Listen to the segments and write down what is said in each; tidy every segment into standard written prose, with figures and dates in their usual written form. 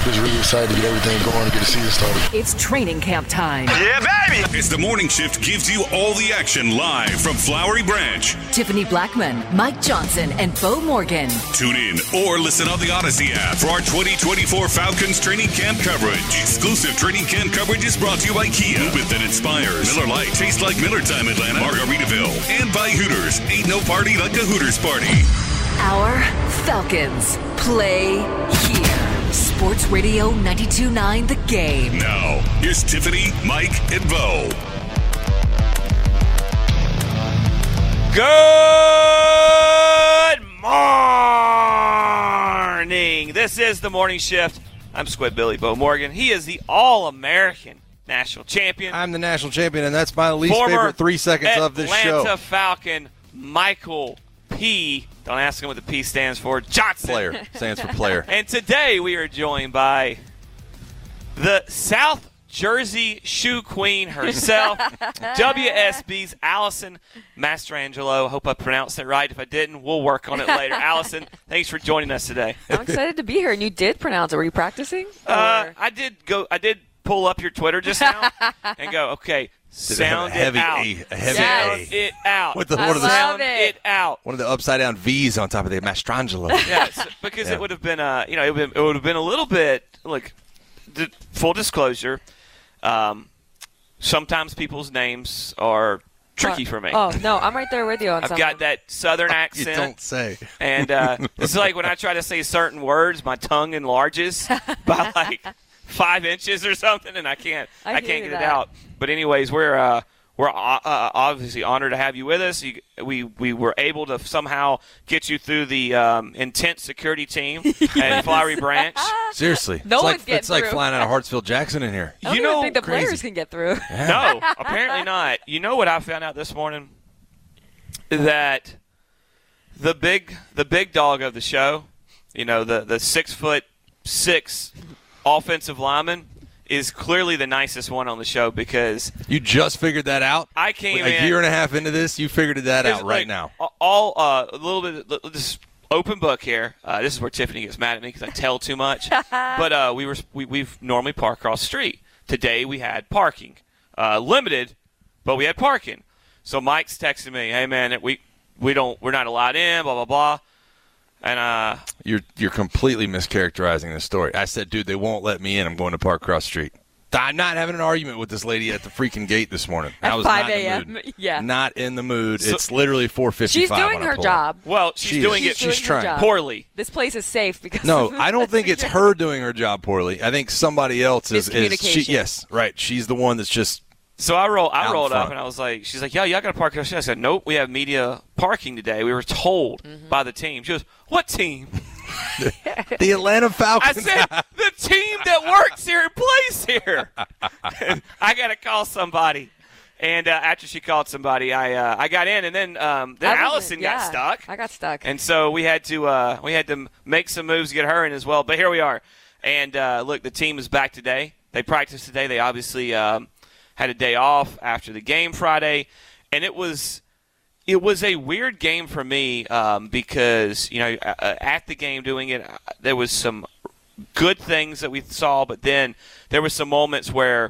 Just really excited to get everything going and get the season started. It's training camp time. Yeah, baby! As the morning shift gives you all the action live from Flowery Branch. Tiffany Blackman, Mike Johnson, and Bo Morgan. Tune in or listen on the Odyssey app for our 2024 Falcons training camp coverage. Exclusive training camp coverage is brought to you by Kia. Movement that inspires. Miller Lite tastes like Miller Time Atlanta. Margaritaville. And by Hooters. Ain't no party like a Hooters party. Our Falcons play here. Sports Radio 92.9 The Game. Now, here's Tiffany, Mike, and Bo. Good morning. This is the morning shift. I'm Squid Billy Bo Morgan. He is the All-American national champion. I'm the national champion, and that's my least Former favorite 3 seconds of this show. Atlanta Falcon Michael P. Don't ask him what the P stands for. Johnson. Player. Stands for player. And today we are joined by the South Jersey shoe queen herself, WSB's Allison Mastrangelo. Hope I pronounced it right. If I didn't, we'll work on it later. Allison, thanks for joining us today. I'm excited to be here, and you did pronounce it. Were you practicing? I did pull up your Twitter just now and go, okay, sound it out. Sound it out. What are the sound it out. One of the upside down V's on top of the Mastrangelo. Yes, because it would have been it would have been a little bit like full disclosure. Sometimes people's names are tricky for me. Oh no, I'm right there with you on I've got that southern accent. You don't say. And it's like when I try to say certain words, my tongue enlarges by like 5 inches or something, and I can't get it out. But anyways, we're obviously honored to have you with us. We were able to somehow get you through the intense security team at Flowery Branch. It's Seriously, it's like flying out of Hartsfield-Jackson in here. I don't even think the players can get through. Yeah. No, apparently not. You know what I found out this morning? That the big dog of the show, the 6'6" offensive lineman, is clearly the nicest one on the show because You just figured that out? I came a year and a half into this, you figured that out right now. A little bit this open book here. This is where Tiffany gets mad at me because I tell too much. But we've normally park across the street. Today we had parking, limited, but we had parking. So Mike's texting me, "Hey man, we're not allowed in, blah blah blah." And You're completely mischaracterizing this story. I said, dude, they won't let me in. I'm going to park across the street. I'm not having an argument with this lady at the freaking gate this morning. At I was 5 not in the a.m. mood. Yeah. Not in the mood. So- It's literally 4:55. She's doing when I her pull job. well, she's doing it. She's doing her job. poorly. This place is safe because No, of I don't think it's her doing her job poorly. I think somebody else is. Miscommunication. Yes, right. She's the one that's just. So I rolled front. up and I was like, she's like, yeah, y'all got to park across the street. I said, nope, we have media parking today. We were told by the team. She goes, what team? The Atlanta I Falcons. said, the team that works here and plays here. I got to call somebody. And after she called somebody, I got in, and then Allison got stuck. I got stuck. And so we had to make some moves to get her in as well. But here we are. And look, the team is back today. They practiced today. They obviously had a day off after the game Friday, and it was a weird game for me because at the game doing it, there was some good things that we saw, but then there were some moments where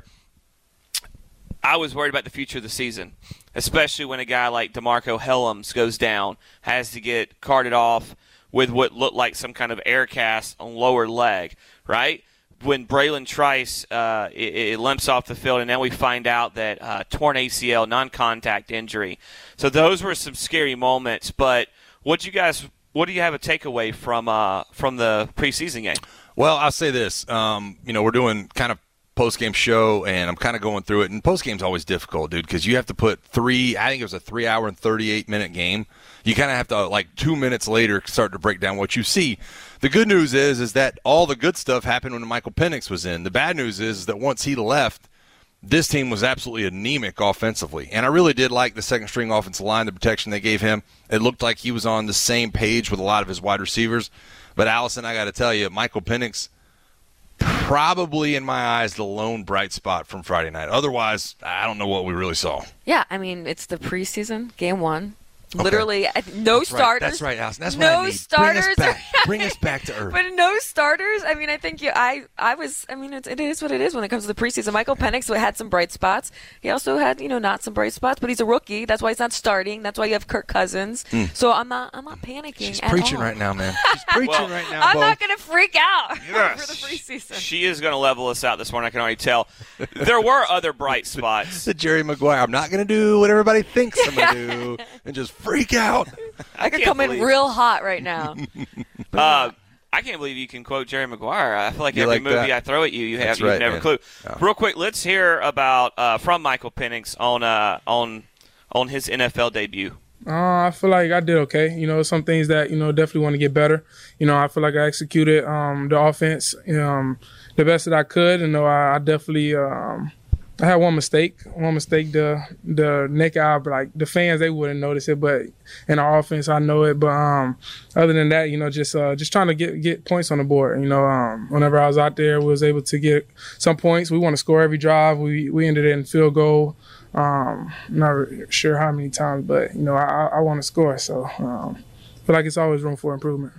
I was worried about the future of the season, especially when a guy like DeMarco Helms goes down, has to get carted off with what looked like some kind of air cast on lower leg, right? When Braylon Trice it limps off the field, and now we find out that torn ACL, non-contact injury. So those were some scary moments. But what do you have a takeaway from the preseason game? Well, I'll say this. We're doing kind of post-game show, and I'm kind of going through it. And post-game's always difficult, dude, because you have to put I think it was a 3-hour and 38-minute game. You kind of have to, 2 minutes later, start to break down what you see. The good news is that all the good stuff happened when Michael Penix was in. The bad news is that once he left, this team was absolutely anemic offensively. And I really did like the second-string offensive line, the protection they gave him. It looked like he was on the same page with a lot of his wide receivers. But, Allison, I got to tell you, Michael Penix, probably in my eyes, the lone bright spot from Friday night. Otherwise, I don't know what we really saw. Yeah, I mean, it's the preseason, game one. Literally, no starters. That's right, Allison. That's what no I need. starters. Bring us back to earth. But no starters. I mean, I think it is what it is when it comes to the preseason. Michael Penix had some bright spots. He also had, not some bright spots, but he's a rookie. That's why he's not starting. That's why you have Kirk Cousins. So I'm not panicking. She's at preaching all. right now, man. She's preaching right now. I'm not going to freak out Yes. for the preseason. She is going to level us out this morning. I can already tell. There were other bright spots. The Jerry Maguire. I'm not going to do what everybody thinks I'm going to do and just freak out. I could come in real hot right now. I can't believe you can quote Jerry Maguire. I feel like You every like movie that? I throw at you, you That's have right, never man. clue. Yeah. Real quick, let's hear about from Michael Penix on his NFL debut. I feel like I did okay. Some things that, definitely want to get better. I feel like I executed the offense the best that I could. I definitely I had one mistake. The naked eye, but like the fans, they wouldn't notice it. But in our offense, I know it. But other than that, just trying to get points on the board. Whenever I was out there, we was able to get some points. We want to score every drive. We ended in field goal. Not sure how many times, but I want to score. So I feel like it's always room for improvement.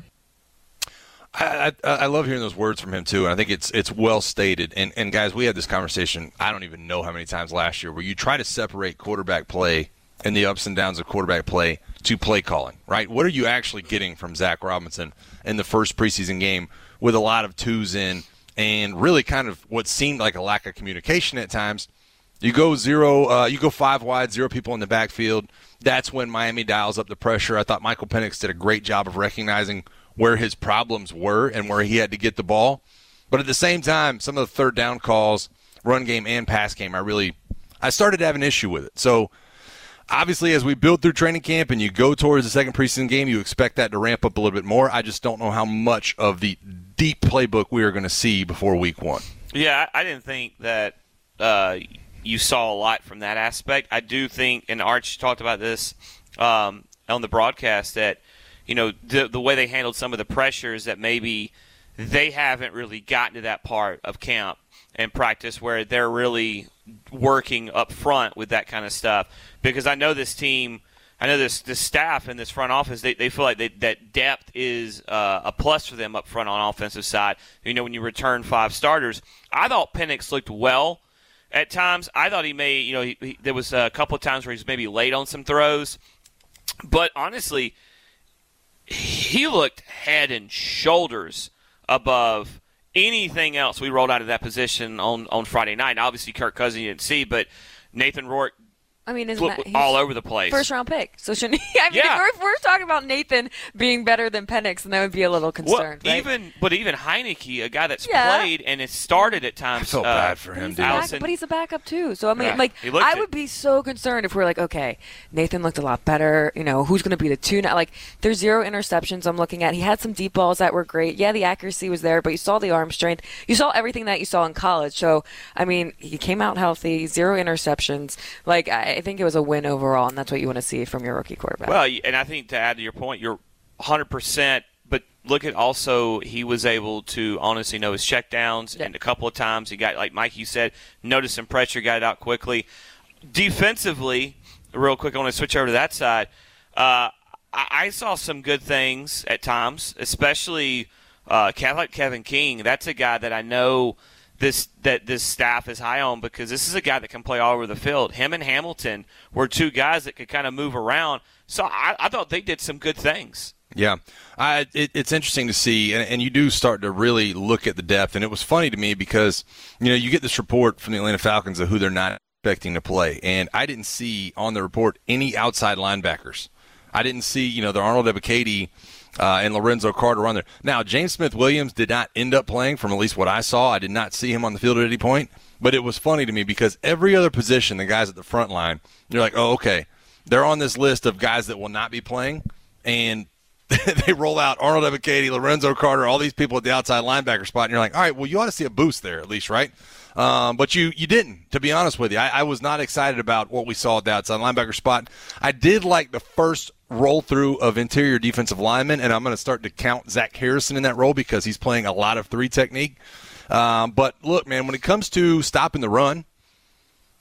I love hearing those words from him too, and I think it's well stated. And guys, we had this conversation I don't even know how many times last year, where you try to separate quarterback play and the ups and downs of quarterback play to play calling, right? What are you actually getting from Zach Robinson in the first preseason game with a lot of twos in, and really kind of what seemed like a lack of communication at times? You go 5 wide, 0 people in the backfield. That's when Miami dials up the pressure. I thought Michael Penix did a great job of recognizing where his problems were and where he had to get the ball. But at the same time, some of the third down calls, run game and pass game, I started to have an issue with it. So obviously, as we build through training camp and you go towards the second preseason game, you expect that to ramp up a little bit more. I just don't know how much of the deep playbook we are going to see before week 1. Yeah, I didn't think that you saw a lot from that aspect. I do think, and Arch talked about this on the broadcast, that the way they handled some of the pressures, that maybe they haven't really gotten to that part of camp and practice where they're really working up front with that kind of stuff. Because I know this team, this staff and this front office, they feel like that depth is a plus for them up front on offensive side. When you return 5 starters, I thought Penix looked well at times. I thought he may, there was a couple of times where he was maybe late on some throws. But honestly, he looked head and shoulders above anything else we rolled out of that position on Friday night. Now, obviously, Kirk Cousins you didn't see, but Nathan Rourke all over the place. First-round pick. So shouldn't he? Yeah. If we're talking about Nathan being better than Penix, then that would be a little concerned. Well, right? even Heineke, a guy that's played and has started at times. I felt bad for him, dude. But he's a backup too. So I would be so concerned if we're like, okay, Nathan looked a lot better. Who's going to be the 2 now? Like, there's 0 interceptions. I'm looking at. He had some deep balls that were great. Yeah, the accuracy was there, but you saw the arm strength. You saw everything that you saw in college. So he came out healthy. 0 interceptions. Like, I think it was a win overall, and that's what you want to see from your rookie quarterback. Well, and I think to add to your point, you're 100%. But look at also, he was able to honestly know his checkdowns, and a couple of times he got, like Mike, you said, noticed some pressure, got it out quickly. Defensively, real quick, I want to switch over to that side. I saw some good things at times, especially Kevin King. That's a guy that I know this staff is high on, because this is a guy that can play all over the field. Him and Hamilton were 2 guys that could kind of move around. So I thought they did some good things. Yeah, it's interesting to see, and you do start to really look at the depth. And it was funny to me because, you get this report from the Atlanta Falcons of who they're not expecting to play. And I didn't see on the report any outside linebackers. I didn't see, the Arnold Ebiketie and Lorenzo Carter on there. Now, James Smith-Williams did not end up playing, from at least what I saw. I did not see him on the field at any point. But it was funny to me because every other position, the guys at the front line, you're like, oh, okay, they're on this list of guys that will not be playing. And they roll out Arnold Ebiketie, Lorenzo Carter, all these people at the outside linebacker spot. And you're like, all right, well, you ought to see a boost there at least, right? But you didn't, to be honest with you. I was not excited about what we saw at the outside linebacker spot. I did like the first roll-through of interior defensive linemen, and I'm going to start to count Zach Harrison in that role because he's playing a lot of 3 technique. But, look, man, when it comes to stopping the run,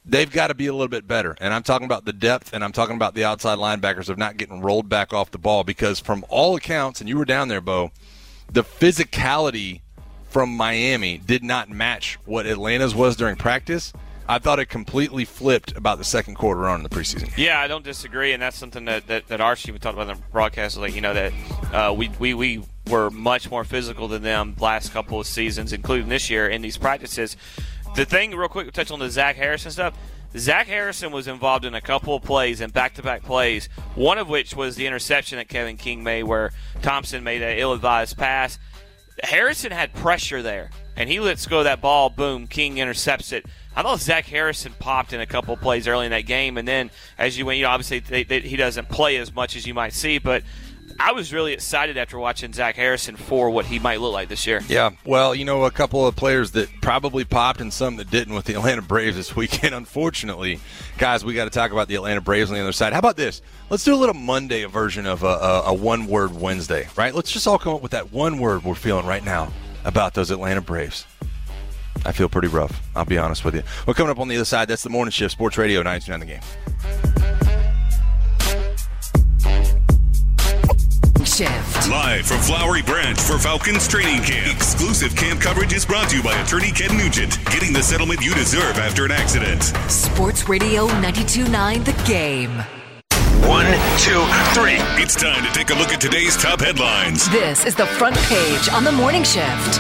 they've got to be a little bit better. And I'm talking about the depth, and I'm talking about the outside linebackers of not getting rolled back off the ball, because from all accounts, and you were down there, Bo, the physicality from Miami did not match what Atlanta's was during practice. I thought it completely flipped about the second quarter on in the preseason. Yeah, I don't disagree, and that's something that Archie would talk about in the broadcast. Like, that we were much more physical than them last couple of seasons, including this year in these practices. The thing, real quick, to touch on the Zach Harrison stuff. Zach Harrison was involved in a couple of plays and back-to-back plays, one of which was the interception that Kevin King made where Thompson made an ill-advised pass. Harrison had pressure there, and he lets go of that ball. Boom, King intercepts it. I thought Zach Harrison popped in a couple of plays early in that game, and then as you went, obviously he doesn't play as much as you might see, but I was really excited after watching Zach Harrison for what he might look like this year. Yeah, well, a couple of players that probably popped and some that didn't with the Atlanta Braves this weekend. Unfortunately, guys, we got to talk about the Atlanta Braves on the other side. How about this? Let's do a little Monday version of a one-word Wednesday, right? Let's just all come up with that one word we're feeling right now about those Atlanta Braves. I feel pretty rough, I'll be honest with you. Well, coming up on the other side, that's the Morning Shift, Sports Radio 92.9 The Game. Shift. Live from Flowery Branch for Falcons training camp. Exclusive camp coverage is brought to you by attorney Ken Nugent. Getting the settlement you deserve after an accident. Sports Radio 92.9 The Game. 1, 2, 3. It's time to take a look at today's top headlines. This is the front page on the Morning Shift.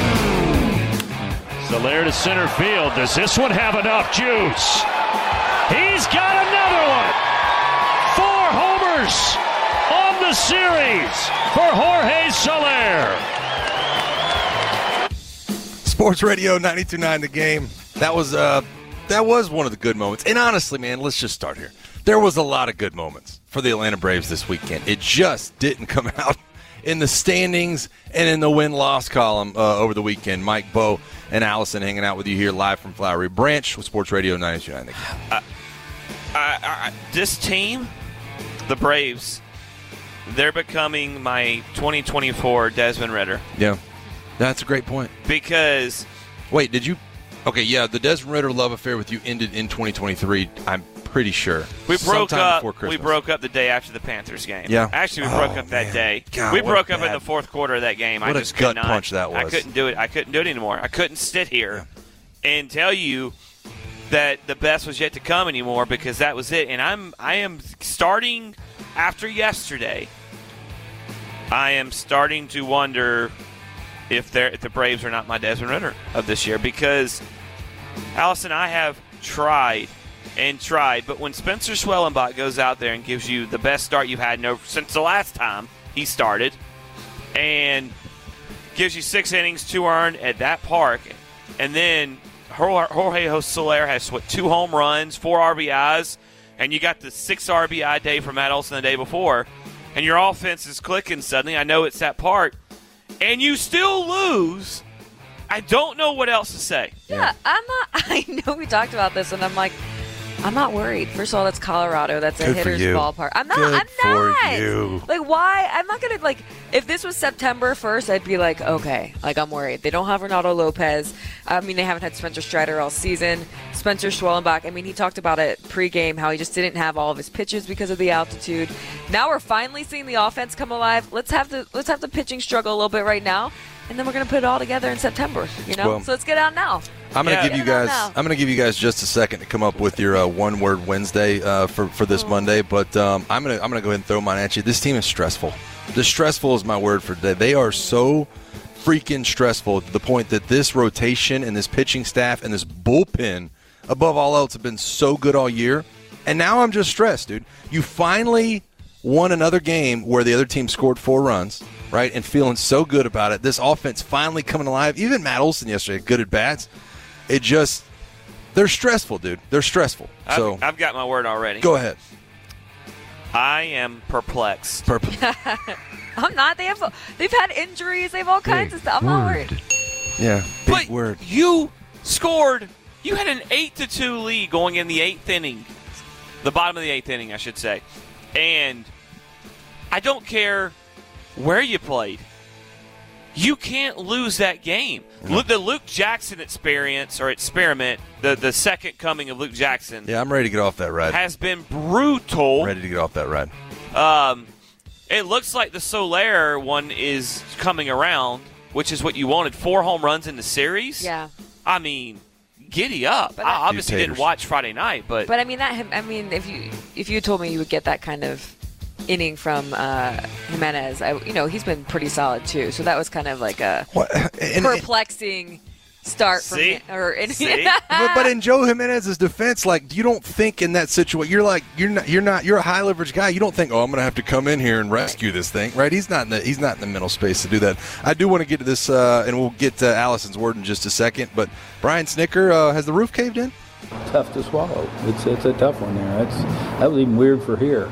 Soler to center field. Does this one have enough juice? He's got another one. 4 homers on the series for Jorge Soler. Sports Radio 92.9 The Game. That was one of the good moments. And honestly, man, let's just start here. There was a lot of good moments for the Atlanta Braves this weekend. It just didn't come out in the standings and in the win-loss column over the weekend. Mike, Bo, and Allison hanging out with you here live from Flowery Branch with Sports Radio 92.9 The Game. This team, the Braves, they're becoming my 2024 Desmond Ritter. Yeah, that's a great point. Because... Wait, did you... Okay, yeah, the Desmond Ritter love affair with you ended in 2023, I'm pretty sure. We broke up. Before Christmas. We broke up the day after the Panthers game. Yeah. Actually, we broke up that day. God, we broke up in the fourth quarter of that game. What I just a gut could not, punch that was. I couldn't do it. I couldn't do it anymore. I couldn't sit here and tell you that the best was yet to come anymore, because that was it. And I am starting after yesterday. I am starting to wonder if the Braves are not my Desmond Ritter of this year, because Allison, I have tried and tried, but when Spencer Schwellenbach goes out there and gives you the best start you've had since the last time he started, and gives you 6 innings, 2 earned at that park, and then Jorge Soler has 2 home runs, 4 RBIs, and you got the 6 RBI day from Matt Olson the day before, and your offense is clicking suddenly. I know it's that part, and you still lose. I don't know what else to say. Yeah, I'm not. I know we talked about this, and I'm like, I'm not worried. First of all, that's Colorado. That's a Good for hitter's you. ballpark. I'm not. Good I'm for not. you. Like, why? I'm not gonna like. If this was September 1st, I'd be like, okay, like I'm worried. They don't have Ronaldo Lopez. I mean, they haven't had Spencer Strider all season. Spencer Schwellenbach. I mean, he talked about it pregame how he just didn't have all of his pitches because of the altitude. Now we're finally seeing the offense come alive. Let's have the pitching struggle a little bit right now. And then we're going to put it all together in September, Well, so let's get out now. I'm going to give you guys. now. I'm going to give you guys just a second to come up with your one-word Wednesday for this Monday. But I'm going to go ahead and throw mine at you. This team is stressful. The stressful is my word for today. They are so freaking stressful to the point that this rotation and this pitching staff and this bullpen, above all else, have been so good all year. And now I'm just stressed, dude. You finally won another game where the other team scored 4 runs. Right, and feeling so good about it. This offense finally coming alive. Even Matt Olson yesterday, good at bats. They're stressful, dude. They're stressful. So I've got my word already. Go ahead. I am perplexed. I'm not. They've had injuries. They have all kinds of stuff. I'm not worried. Yeah, big But word. you scored. You had an 8-2 lead going in the 8th inning, the bottom of the 8th inning, I should say. And I don't care where you played. You can't lose that game. The Luke Jackson experience or experiment, the second coming of Luke Jackson. Yeah, I'm ready to get off that ride. Has been brutal. Ready to get off that ride. It looks like the Soler one is coming around, which is what you wanted. 4 home runs in the series. Yeah. I mean, giddy up. But I obviously didn't watch Friday night, but I mean if you told me you would get that kind of inning from Jimenez, he's been pretty solid too. So that was kind of like a perplexing start from See? him. But in Joe Jimenez's defense, like, you don't think in that situation. You're like, you're a high leverage guy. You don't think, I'm going to have to come in here and rescue this thing, right? He's not in the mental space to do that. I do want to get to this, and we'll get to Allison's word in just a second. But Brian Snicker, has the roof caved in? Tough to swallow. It's a tough one there. That was even weird for here.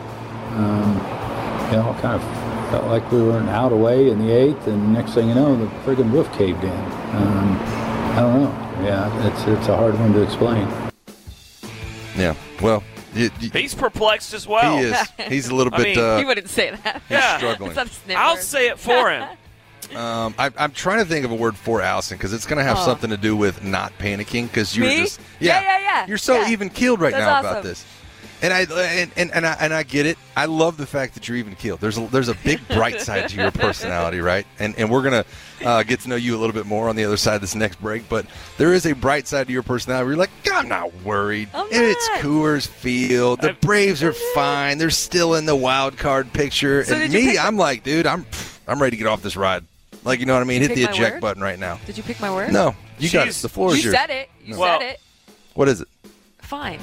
Kind of felt like we were an out away in the 8th, and next thing you know, the friggin' roof caved in. I don't know. Yeah, it's a hard one to explain. Yeah, well, he's perplexed as well. He is. He's a little bit. He wouldn't say that. He's struggling. I'll say it for him. I'm trying to think of a word for Allison because it's going to have something to do with not panicking because you're just you're so even keeled right now about this. And I get it. I love the fact that you're even keeled. There's a big bright side to your personality, right? And we're gonna get to know you a little bit more on the other side of this next break. But there is a bright side to your personality where you're like, I'm not worried. It's Coors Field. The Braves are fine. They're still in the wild card picture. So and me, I'm like, dude, I'm ready to get off this ride. Like, you know what I mean? Hit the eject button right now. Did you pick my word? No, you got it. The floor is yours. You said it. You said it. What is it? Fine.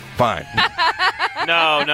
No.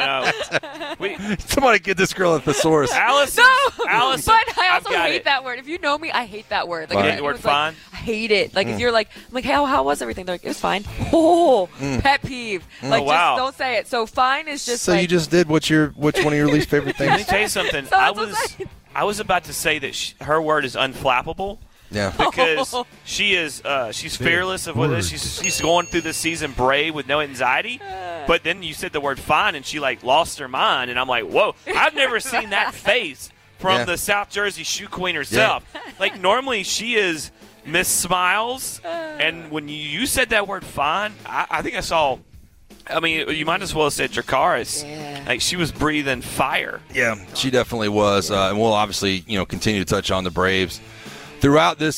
Somebody get this girl a thesaurus. Allison. But I also hate that word. If you know me, I hate that word. Like, you hate the word fine? I hate it. Like, if you're like, I'm like, hey, how was everything? They're like, it was fine. Pet peeve. Like, just don't say it. So fine is just so you just did which one of your least favorite things? Let me tell you something. I was about to say that her word is unflappable. Yeah, because she's fearless of what she's going through this season brave with no anxiety. But then you said the word fine, and she like lost her mind, and I'm like, whoa! I've never seen that face from the South Jersey shoe queen herself. Yeah. Like normally she is Miss Smiles, and when you said that word fine, I think I saw. I mean, you might as well have said Dracarys. Yeah. Like she was breathing fire. Yeah, she definitely was, and we'll obviously continue to touch on the Braves throughout this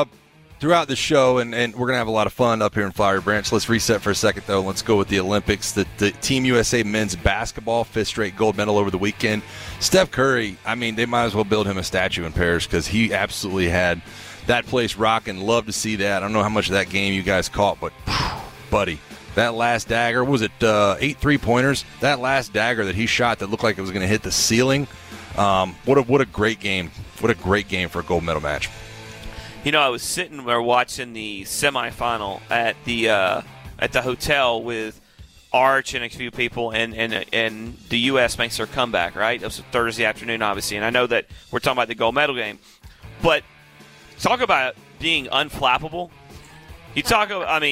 show, and we're going to have a lot of fun up here in Flowery Branch. Let's reset for a second, though. Let's go with the Olympics. The Team USA men's basketball, 5th straight gold medal over the weekend. Steph Curry, I mean, they might as well build him a statue in Paris because he absolutely had that place rocking. Love to see that. I don't know how much of that game you guys caught, but, buddy, that last dagger, was it 8 3-pointers? That last dagger that he shot that looked like it was going to hit the ceiling. What a great game. What a great game for a gold medal match. I was sitting there watching the semifinal at the hotel with Arch and a few people, and the U.S. makes their comeback, right? It was a Thursday afternoon, obviously, and I know that we're talking about the gold medal game. But talk about being unflappable. You talk about,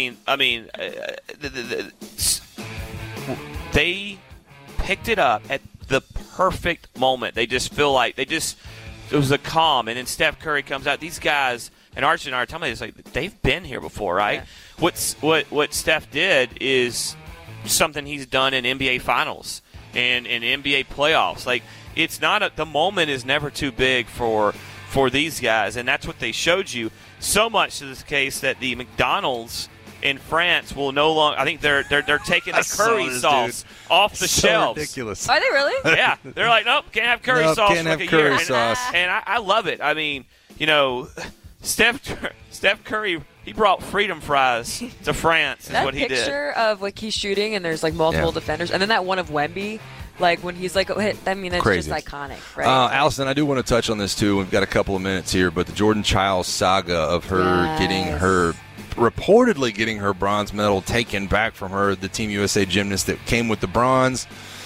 they picked it up at the perfect moment. They just feel like it was a calm, and then Steph Curry comes out. These guys, and Archie and I are telling me, it's like they've been here before, right? Yeah. What Steph did is something he's done in NBA Finals and in NBA playoffs. Like it's not the moment is never too big for these guys, and that's what they showed you. So much to this case that the McDonald's in France will no longer. I think they're taking the curry sauce off the shelves. Ridiculous. Are they really? Yeah, they're like, nope, can't have curry sauce. Can't have curry sauce. And I love it. I mean, Steph Curry, he brought freedom fries to France. Is what he did. That picture of like he's shooting and there's like multiple defenders, and then that one of Wemby. Like when he's like, it's crazy. Just iconic, right? Allison, I do want to touch on this too. We've got a couple of minutes here, but the Jordan Chiles saga of her reportedly getting her bronze medal taken back from her, the Team USA gymnast that came with the bronze.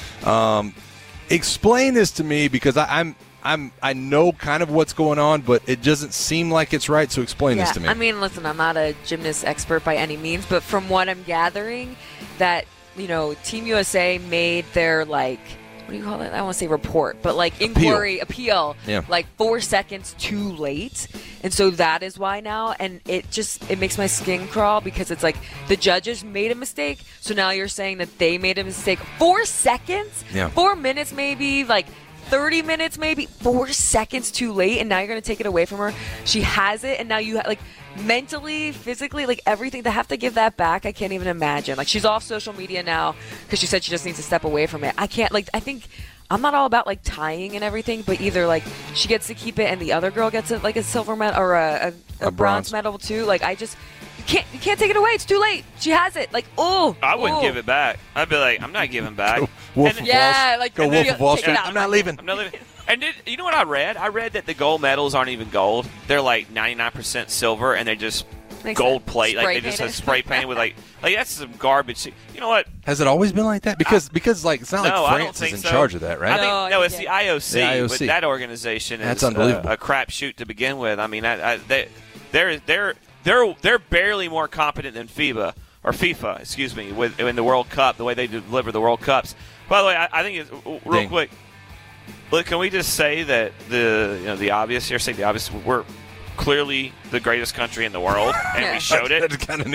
Explain this to me because I know kind of what's going on, but it doesn't seem like it's right. So explain this to me. I mean, listen, I'm not a gymnast expert by any means, but from what I'm gathering, that Team USA made their what do you call it? I don't want to say report, but like inquiry, appeal, Yeah. like 4 seconds too late. And so that is why now, and it makes my skin crawl because it's like the judges made a mistake. So now you're saying that they made a mistake. 4 seconds? Yeah. 4 minutes maybe, like 30 minutes maybe, 4 seconds too late, and now you're going to take it away from her. She has it, and now you like mentally, physically, like everything, to have to give that back, I can't even imagine. Like she's off social media now because she said she just needs to step away from it. I can't, like, I think I'm not all about like tying and everything, but either like she gets to keep it and the other girl gets it, like a silver medal or a bronze medal too. Like I just you can't take it away. It's too late. She has it. Like I wouldn't give it back. I'd be like, I'm not giving back. Go Wolf of Wall Street. I'm not leaving. And you know what I read? I read that the gold medals aren't even gold. They're like 99% silver, and they just gold plate. Like they just have spray painted with like that's some garbage. You know what? Has it always been like that? Because like it's not like France is in charge of that, right? It's the IOC. But that organization is unbelievable. A crapshoot to begin with. I mean, they're barely more competent than FIBA or FIFA, excuse me, in the World Cup. The way they deliver the World Cups. By the way, I think it's real quick. Look, can we just say that the obvious here? Say the obvious. We're clearly the greatest country in the world, and we showed it.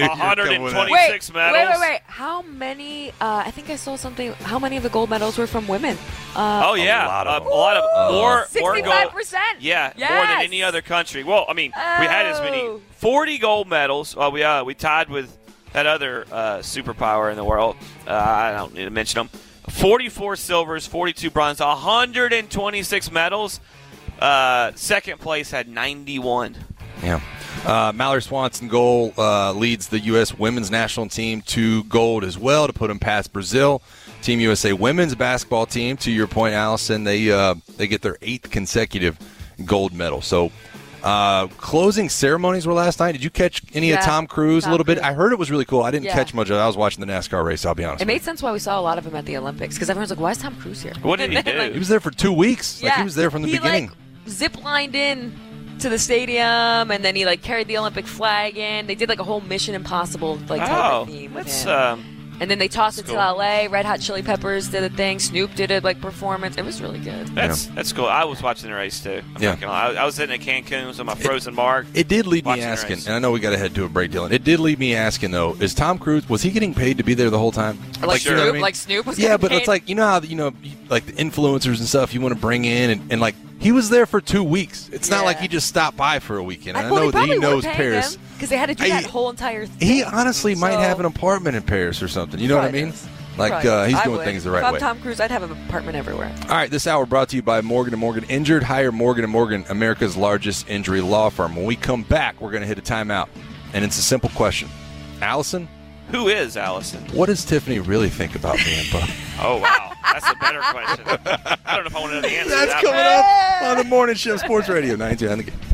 126 medals. Wait. How many? I think I saw something. How many of the gold medals were from women? A lot of more 65%. Yeah, more than any other country. Well, I mean, we had as many 40 gold medals. Well, we tied with that other superpower in the world. I don't need to mention them. 44 silvers, 42 bronze, 126 medals. Second place had 91. Yeah. Mallory Swanson goal leads the U.S. women's national team to gold as well to put them past Brazil. Team USA women's basketball team, to your point, Allison, they get their 8th consecutive gold medal. So closing ceremonies were last night. Did you catch any of Tom Cruise a little bit? I heard it was really cool. I didn't catch much of it. I was watching the NASCAR race, I'll be honest. It made sense why we saw a lot of him at the Olympics because everyone's like, why is Tom Cruise here? What did he do? He was there for 2 weeks. Yeah. He was there from the beginning. Zip-lined in to the stadium, and then he carried the Olympic flag in. They did a whole Mission Impossible type of theme with him. And then they tossed it to LA. Red Hot Chili Peppers did a thing. Snoop did a performance. It was really good. That's cool. I was watching the race too. I was sitting at Cancun on my frozen mark. It did lead me asking, and I know we got to head to a break, Dylan. It did lead me asking though: is Tom Cruise, was he getting paid to be there the whole time? Like Snoop, you know what I mean? like Snoop was. Yeah, but paid? it's like how the influencers and stuff you want to bring in, and he was there for 2 weeks. It's not like he just stopped by for a weekend. I know that he knows Paris because they had to do that whole entire thing. He honestly might have an apartment in Paris or something. You know what I mean? He's doing things the right way. If I'm Tom Cruise, I'd have an apartment everywhere. All right, this hour brought to you by Morgan & Morgan. Injured? Hire Morgan & Morgan, America's largest injury law firm. When we come back, we're going to hit a timeout, and it's a simple question. Allison? Who is Allison? What does Tiffany really think about me and Bub? Oh, wow. That's a better question. I don't know if I want to know the answer. That's coming up on the Morning Shift Sports Radio 92 on the Game.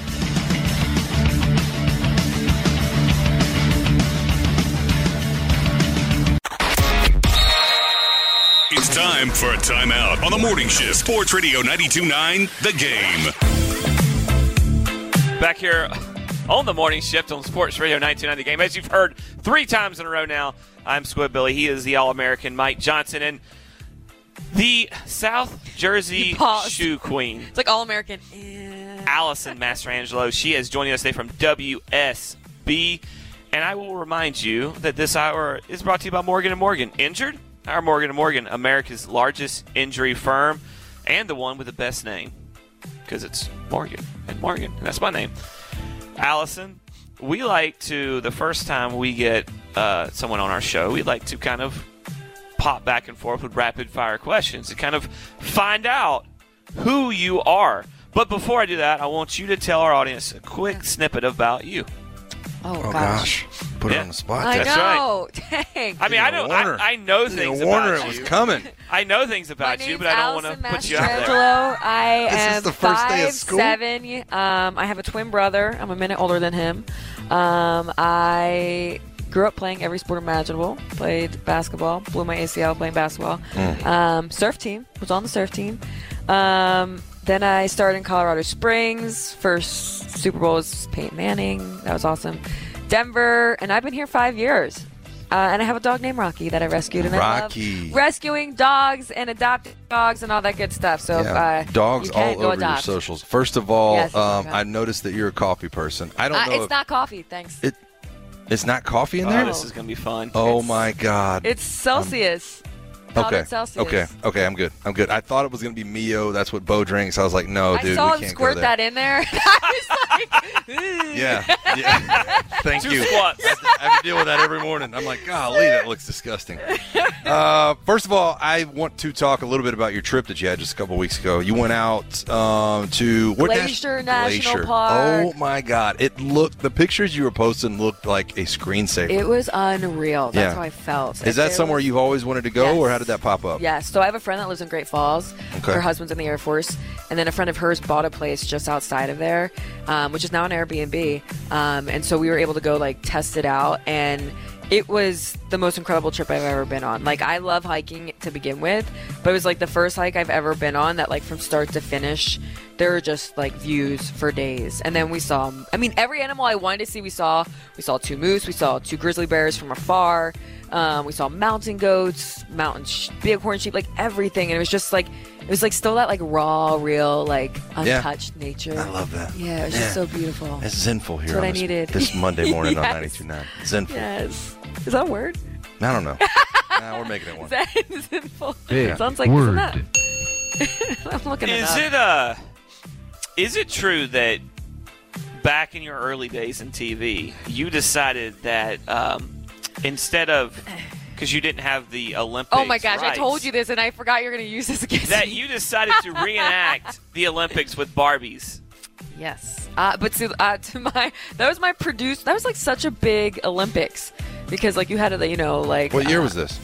It's time for a timeout on the Morning Shift Sports Radio 92.9 The Game. Back here on the Morning Shift on Sports Radio 92.9 The Game. As you've heard 3 times in a row now, I'm Squid Billy. He is the All-American Mike Johnson. And the South Jersey shoe queen. It's like All-American. Allison Mastrangelo. She is joining us today from WSB. And I will remind you that this hour is brought to you by Morgan & Morgan. Injured? Our Morgan & Morgan, America's largest injury firm and the one with the best name. Because it's Morgan & Morgan. And that's my name. Allison, we like to, the first time we get someone on our show, we like to kind of pop back and forth with rapid-fire questions to kind of find out who you are. But before I do that, I want you to tell our audience a quick snippet about you. Oh gosh. Put it on the spot. I That's know. Right. Dang. I mean, I know things about you. It was coming. I know things about you, but I don't want to put you out there. I am the first day of school? 5'7". I have a twin brother. I'm a minute older than him. I grew up playing every sport imaginable. Played basketball. Blew my ACL playing basketball. Surf team. Was on the surf team. Then I started in Colorado Springs. First Super Bowl was Peyton Manning. That was awesome. Denver, and I've been here 5 years. And I have a dog named Rocky that I rescued. And Rocky. I love rescuing dogs and adopting dogs and all that good stuff. So dogs you can all go over adopt. your socials. First of all, Yes, I noticed that you're a coffee person. I don't know. It's not coffee, thanks. It's not coffee in there? This is going to be fun. Oh, my God. It's Celsius. Okay. Celsius. Okay. I'm good. I thought it was going to be Mio. That's what Bo drinks. I was like, no, dude, I saw we him can't squirt go there. that in there. I was like, Yeah. Thank you. Squats. I have to deal with that every morning. I'm like, golly, that looks disgusting. First of all, I want to talk a little bit about your trip that you had just a couple weeks ago. You went out to Glacier National Park. Oh my God! The pictures you were posting looked like a screensaver. it was unreal. That's how I felt. Is that somewhere you've always wanted to go, Yes. or how did that pop up? Yes. So I have a friend that lives in Great Falls. Okay. Her husband's in the Air Force. And then a friend of hers bought a place just outside of there, which is now an Airbnb. And so we were able to go, test it out. And it was the most incredible trip I've ever been on. I love hiking to begin with, but it was, the first hike I've ever been on that, from start to finish, there were just, views for days. And then we saw, every animal I wanted to see, we saw 2 moose, we saw 2 grizzly bears from afar. We saw mountain goats, bighorn sheep, everything. And it was just still that raw, real, untouched nature. I love that. Yeah, it was just so beautiful. It's zenful here. That's what on I this, needed. this Monday morning Yes. on 92.9. Zenful. Yes. Is that a word? I don't know. Nah, we're making it one. Is that zenful? Big It sounds like word. Isn't that? I'm looking it up. Is it true that back in your early days in TV, you decided that instead of, because you didn't have the Olympics Oh my gosh, rights, I told you this and I forgot you're going to use this against that me. you decided to reenact the Olympics with Barbies? Yes. But that was my that was such a big Olympics because you had What year was this?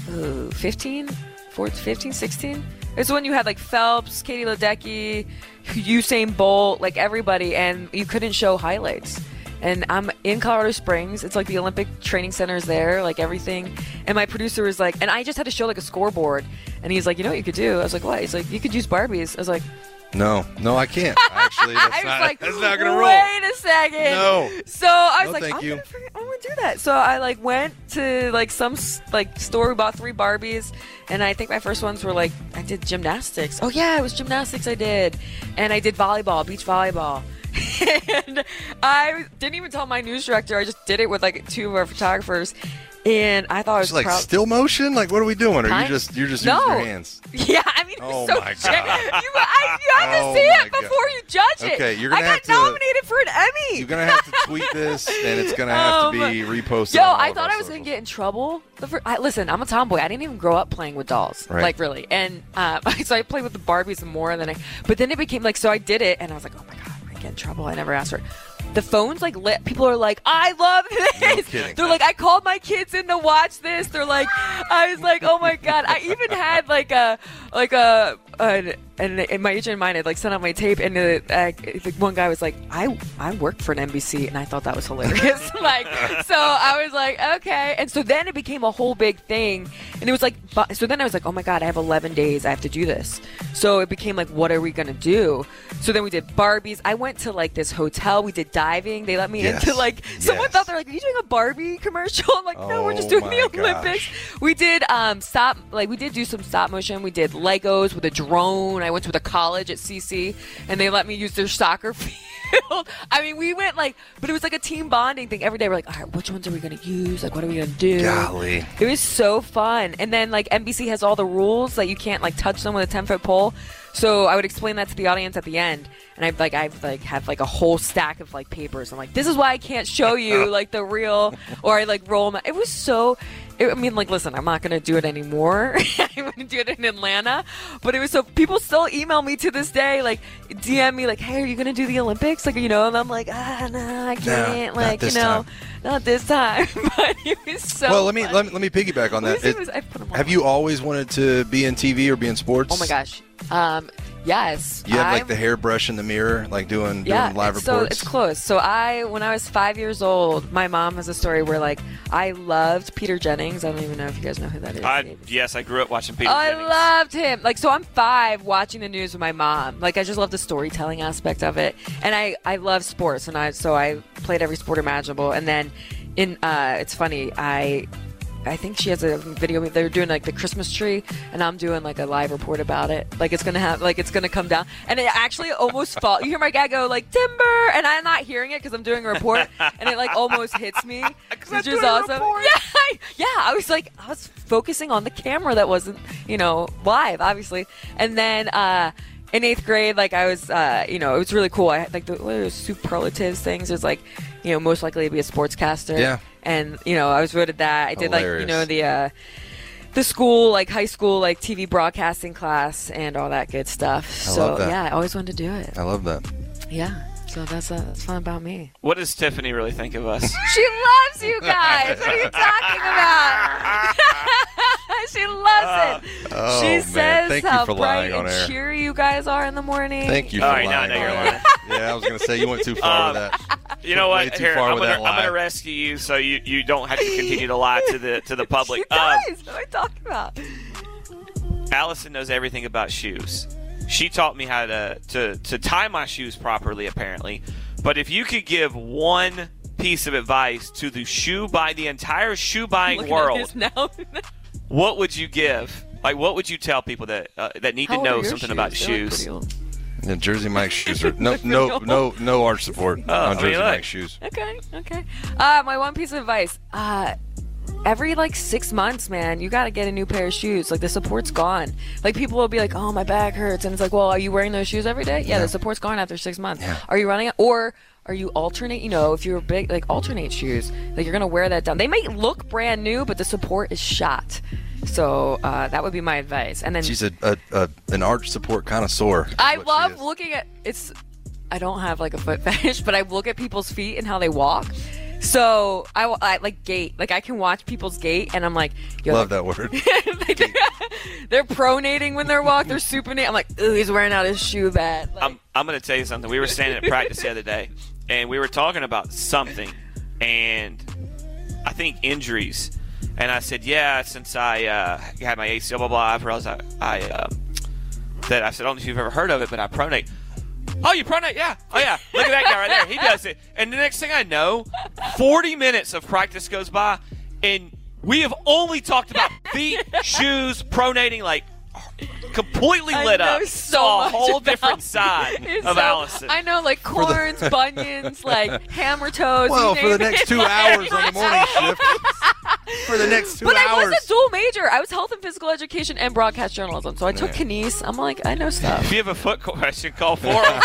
15, 16? It's when you had Phelps, Katie Ledecky, Usain Bolt, everybody, and you couldn't show highlights. And I'm in Colorado Springs. It's the Olympic training center is there, everything. And my producer was and I just had to show a scoreboard. And he's like, you know what you could do? I was like, what? He's like, you could use Barbies. I was like, No, I can't. Actually, that's not going to roll. Wait a second. No. So I was No, like, thank I'm you. gonna do that. So I went to some store, bought 3 Barbies, and I think my first ones were I did gymnastics. Oh yeah, it was gymnastics I did, and I did volleyball, beach volleyball. And I didn't even tell my news director. I just did it with 2 of our photographers. And I thought it was It's still motion? What are we doing? Or Kind- you're just No. using your hands? Yeah, it Oh was so my scary. God. You have to Oh see my it God. before you judge it. Okay, you're gonna I have got to- nominated for an Emmy. You're going to have to tweet this, and it's going to have to be reposted. Yo, on all I of thought our I was going socials. to get in trouble. Listen, I'm a tomboy. I didn't even grow up playing with dolls, Right. really. And so I played with the Barbies more than but then it became so I did it, and I was like, oh my God, I'm going to get in trouble. I never asked for it. The phone's lit. People are like, I love this. No kidding. They're like, I called my kids in to watch this. They're like, I was like, oh my God. I even had and my agent and mine had sent out my tape, and one guy was like, I worked for an NBC, and I thought that was hilarious. So I was like, okay. And so then it became a whole big thing, and it was so then I was like, oh my God, I have 11 days, I have to do this. So it became what are we gonna do? So then we did Barbies. I went to this hotel. We did diving. They let me Yes. into someone Yes. thought they're like, are you doing a Barbie commercial? I'm like, no, we're just Oh doing my the Olympics. gosh. We did we did do some stop motion. We did Legos with a drone. I went to the college at CC, and they let me use their soccer field. We went but it was a team bonding thing. Every day we're like, all right, which ones are we going to use? What are we going to do? Golly. It was so fun. And then NBC has all the rules that you can't touch them with a 10-foot pole. So I would explain that to the audience at the end, and I have a whole stack of papers. I'm like, this is why I can't show you the real, or I roll them. It was so. Listen, I'm not gonna do it anymore. I'm gonna do it in Atlanta, but it was so. People still email me to this day, DM me, hey, are you gonna do the Olympics? And I'm like, no, I can't. not this time. Not this time. But it was so. Well, let me funny. piggyback on that. Let me see if I put 'em Have on. you always wanted to be in TV or be in sports? Oh my gosh. Yes. You have the hairbrush in the mirror, doing live reports. So it's close. So when I was 5 years old, my mom has a story where I loved Peter Jennings. I don't even know if you guys know who that is. Yes, I grew up watching Peter I Jennings. loved him. So I'm 5 watching the news with my mom. I just love the storytelling aspect of it. And I love sports, and I played every sport imaginable. And then it's funny, I think she has a video. They're doing like the Christmas tree, and I'm doing like a live report about it. Like it's gonna come down, and it actually almost fall. You hear my dad go like timber, and I'm not hearing it because I'm doing a report, and it like almost hits me, which is awesome. Yeah, I was focusing on the camera that wasn't live, obviously, and then. In 8th grade, like I was, it was really cool. I had like the superlatives things. It was like, most likely to be a sportscaster. Yeah. And I was voted that. I did Hilarious. the school, like high school, like TV broadcasting class and all that good stuff. love that. Yeah, I always wanted to do it. I love that. Yeah. So that's fun about me. What does Tiffany really think of us? She loves you guys. What are you talking about? She loves it. Oh, She man. says Thank you how for bright lying on and air. cheery you guys are in the morning. Thank you for All right, lying. now I know you're on lying. air. Yeah, I was going to say you went too far with that. You know Way what? too Here, far I'm with that gonna lie. rescue you so you don't have to continue to lie to the public. You guys, what am I talking about? Allison knows everything about shoes. She taught me how to tie my shoes properly, apparently. But if you could give one piece of advice to the entire shoe buying Looking world, at this now. what would you give? Like, what would you tell people that need How to old are know your something shoes? about They're, like, shoes? pretty old. The Jersey Mike shoes are no arch support on Jersey look. Mike shoes. Okay. My one piece of advice. Every 6 months, man, you got to get a new pair of shoes. Like the support's gone. Like people will be like, "Oh, my back hurts," and it's like, "Well, are you wearing those shoes every day?" Yeah, the support's gone after 6 months. Yeah. Are you running it, or are you alternate? If you're big, like alternate shoes, like you're gonna wear that down. They may look brand new, but the support is shot. So that would be my advice. And then She's an arch support connoisseur. I love looking at it's. I don't have like a foot fetish, but I look at people's feet and how they walk. So I like gait. Like I can watch people's gait, and I'm like, yo, Love that word. they're pronating when they're walking. They're supinating. I'm like, ooh, he's wearing out his shoe bad. Like, I'm going to tell you something. We were standing at practice the other day, and we were talking about something, and I think injuries. And I said, yeah, since I had my ACL, blah, blah, I've realized that I said, I don't know if you've ever heard of it, but I pronate. Oh, you pronate? Yeah. Oh, yeah. Look at that guy right there. He does it. And the next thing I know, 40 minutes of practice goes by, and we have only talked about feet, shoes, pronating, like completely lit up. Saw a whole different side of Allison. I know, like corns, bunions, like hammer toes. Well, you for the name next it. 2 hours on the morning shift. For the next 2 hours. But I was a dual major. I was health and physical education and broadcast journalism. So I took kines. I'm like, I know stuff. If you have a foot question, call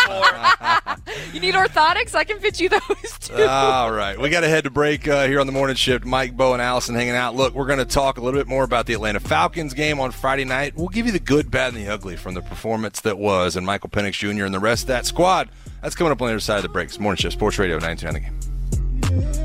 404. You need orthotics? I can fit you those too. All right. We got to head to break here on the morning shift. Mike, Bo, and Allison hanging out. Look, we're going to talk a little bit more about the Atlanta Falcons game on Friday night. We'll give you the good, bad, and the ugly from the performance that was, and Michael Penix Jr. and the rest of that squad. That's coming up on the other side of the break. It's Morning Shift Sports Radio 929 The Game.